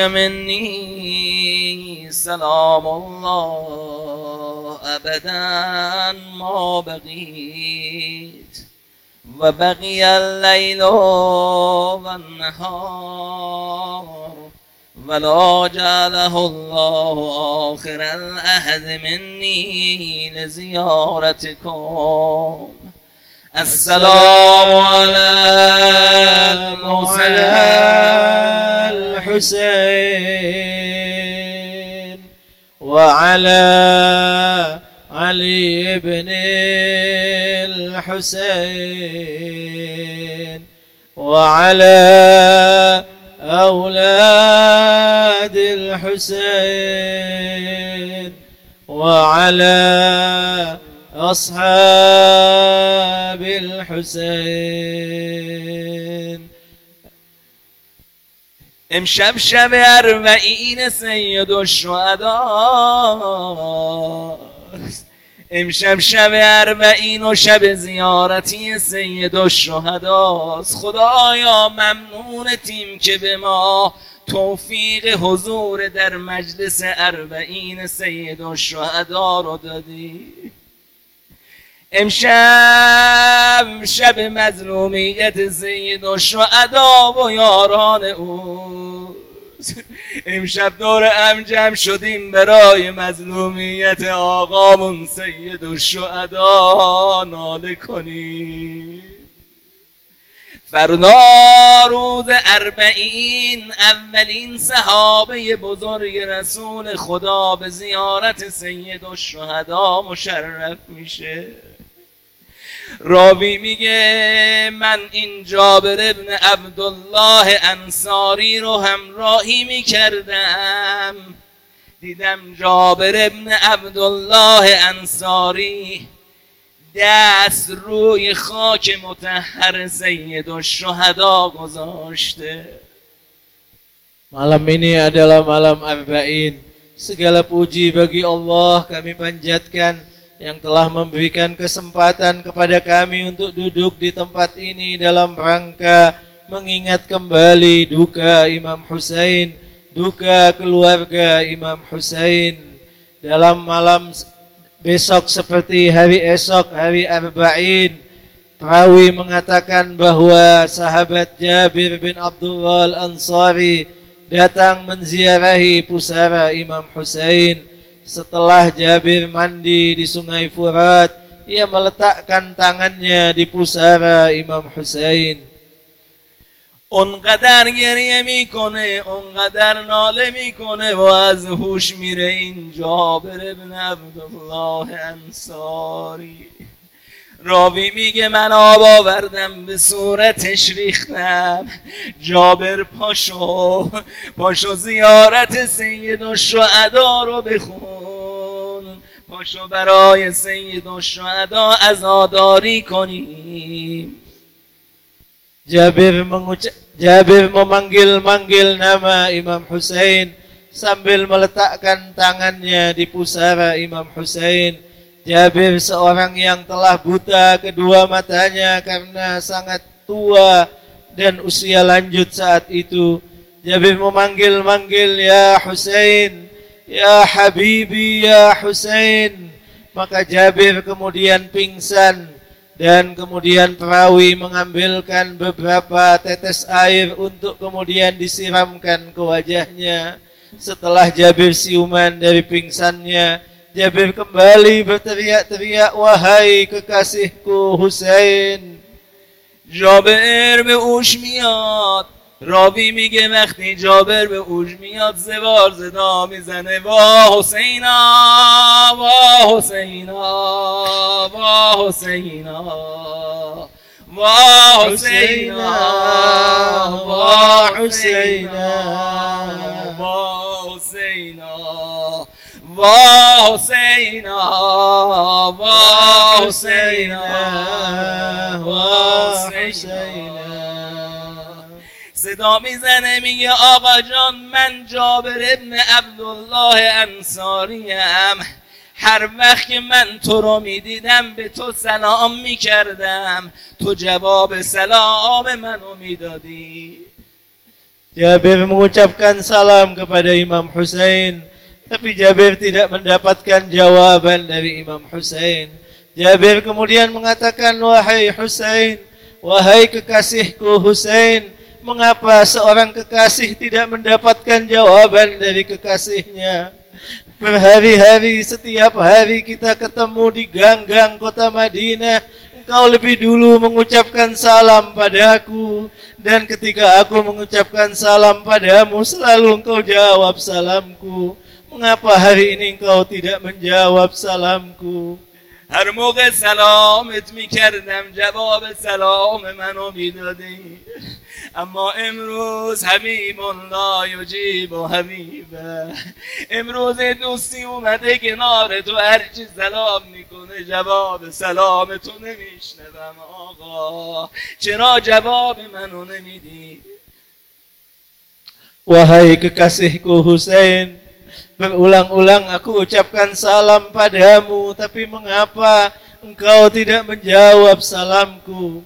مني سلام الله أبدا ما بقيت وبقي الليل والنهار ولا جعله الله آخر العهد مني لزيارتكم. السلام على الحسين وعلى علي بن الحسين وعلى أولاد الحسين وعلى أصحاب الحسين. امشب شب اربعین سید الشهدا، امشب شب اربعین و شب زیارتی سید الشهداست. خدایا ممنونتیم که به ما توفیق حضور در مجلس اربعین سید الشهدا رو دادی. امشب شب مظلومیت سید الشهدا و یاران او. امشب دور هم جمع شدیم برای مظلومیت آقامون سید الشهدا ناله کنیم. فردا روز اربعین اولین صحابه بزرگ رسول خدا به زیارت سید الشهدا مشرف میشه. راوی میگه من این جابر ابن عبدالله انصاری رو همراهی میکردم، دیدم جابر ابن عبدالله انصاری دست روی خاک مطهر سید الشهدا گذاشته. Malam ini adalah malam Arba'in. Segala puji bagi Allah kami panjatkan yang telah memberikan kesempatan kepada kami untuk duduk di tempat ini dalam rangka mengingat kembali duka Imam Husain, duka keluarga Imam Husain. Dalam malam besok seperti hari esok, hari Arba'in, perawi mengatakan bahwa sahabat Jabir bin Abdullah al-Ansari datang menziarahi pusara Imam Husain. Setelah Jabir mandi di sungai Furat, ia meletakkan tangannya di pusara Imam Husain. اونقدر گریه میکنه، اونقدر ناله میکنه و از هوش میره این جابر ابن عبدالله انصاری. راوی میگه من آب آوردم به صورتش ریختم. جابر پاشو زیارت سید الشهدا رو بخون، پاشو برای سید الشهدا عزاداری کنیم. Jabir memanggil-manggil nama Imam Husain sambil meletakkan tangannya di pusara Imam Husain. Jabir seorang yang telah buta kedua matanya karena sangat tua dan usia lanjut saat itu. Jabir memanggil-manggil, ya Husain, ya Habibi, ya Husain. Maka Jabir kemudian pingsan dan kemudian perawi mengambilkan beberapa tetes air untuk kemudian disiramkan ke wajahnya. Setelah Jabir siuman dari pingsannya, Jabir kembali berteriak-teriak, wahai kekasihku Husain. جابر به اوش میاد، راوی میگه وقتی جابر به اوش میاد زوار زدا میزنه وا حسینا وا حسینا وا حسینا وا حسینا وا حسینا وا حسینا وا حسینا وا حسینا وا حسینا. صدا میزنه میگه آقا جان من جابر ابن عبدالله انصاریم، هر وقت که من تو رو میدیدم به تو سلام میکردم، تو جواب سلام منو میدادی. Jabir mengucapkan salam kepada Imam Husain, tapi Jabir tidak mendapatkan jawaban dari Imam Husain. Jabir kemudian mengatakan, wahai Husain, wahai kekasihku Husain, mengapa seorang kekasih tidak mendapatkan jawaban dari kekasihnya? Berhari-hari, setiap hari kita ketemu di gang-gang kota Madinah, engkau lebih dulu mengucapkan salam padaku, dan ketika aku mengucapkan salam padamu, selalu engkau jawab salamku. Mengapa hari ini engkau tidak menjawab salamku? هر موقع سلامت میکردم جواب سلام منو میدادی، اما امروز حبیب لا یجیب و حبیبه. امروز دوستی اومده کنار تو، هرچی سلام میکنه جواب سلام تو نمیشنوم. آقا چرا جواب منو نمیدی؟ Wahai kekasihku Husain, berulang-ulang aku ucapkan salam padamu, tapi mengapa engkau tidak menjawab salamku?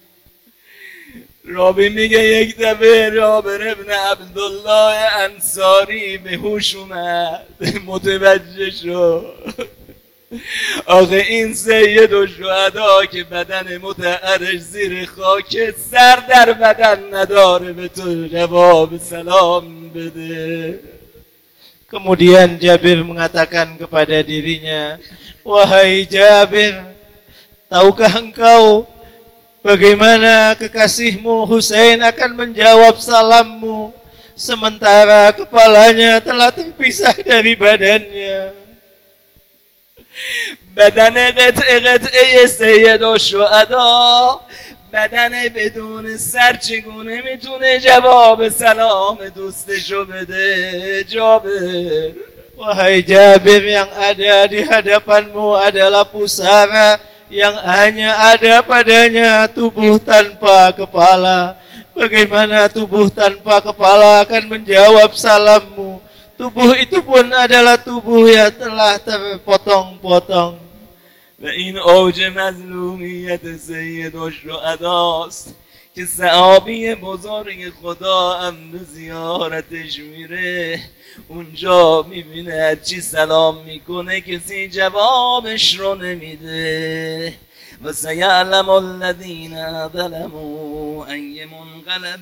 راوی میگه یک دفعه جابر ابن عبدالله انصاری به هوش اومد، متوجه شد آخه این سید و شهدا که بدن متعرش زیر خاک، سر در بدن نداره به تو جواب سلام بده. Kemudian Jabir mengatakan kepada dirinya, wahai Jabir, tahukah engkau bagaimana kekasihmu Husain akan menjawab salammu, sementara kepalanya telah terpisah dari badannya. بدن قطعه قطعه سید و شهدا، بدن بدون سر چگونه میتونه جواب سلام دوستشو بده؟ جابر، Wahai Jabir, yang ada di hadapanmu adalah pusara yang hanya ada padanya tubuh tanpa kepala. Bagaimana tubuh tanpa kepala akan menjawab salammu? Tubuh itu pun adalah tubuh yang telah terpotong-potong. و این اوج مظلومیت سید و شهداست که صحابی بزرگ خدا هم به زیارتش میره، اونجا میبینه چی سلام میکنه کسی جوابش رو نمیده. و سیعلم الذین ظلموا ای منقلب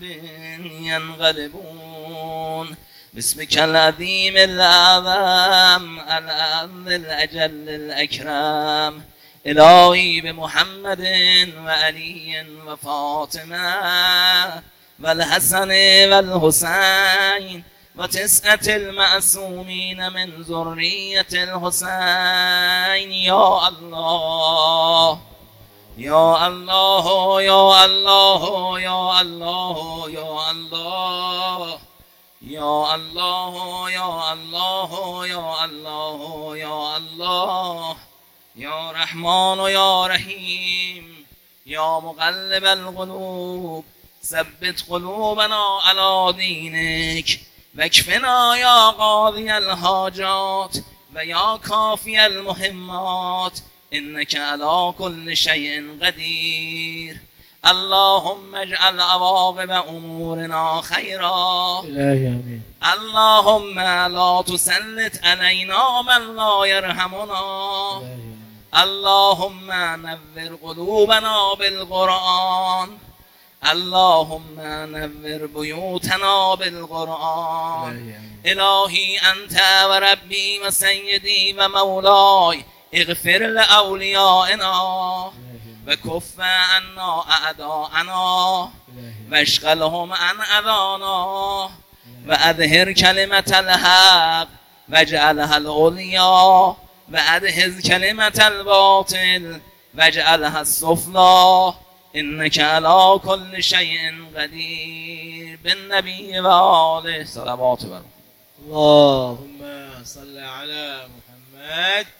ینقلبون. باسمك العظيم الأعظم الأعظم الأجل الأكرم، إلهي بمحمد وعلي وفاطمة والحسن والحسين وتسعة المعصومين من ذرية الحسين. يا الله يا الله يا الله يا الله يا الله يا الله يا الله يا الله يا الله يا رحمن يا رحيم يا مقلب القلوب ثبت قلوبنا على دينك واكفنا يا قاضي الحاجات ويا كافي المهمات إنك على كل شيء قدير. اللهم اجعل عواقب امورنا خيرا. إلهي آمين. اللهم لا تسلط علينا من لا يرحمنا. اللهم نور قلوبنا بالقرآن. اللهم نور بيوتنا بالقرآن. إلهي أنت وربي وسيدي ومولاي اغفر لأوليائنا وكف عنا أعداءنا واشغلهم عن أذانا وأظهر كلمة الحق واجعلها العليا وأدحض كلمة الباطل واجعلها السفلى إنك على كل شيء قدير. بالنبي وآله صلوات الله. اللهم صل على محمد.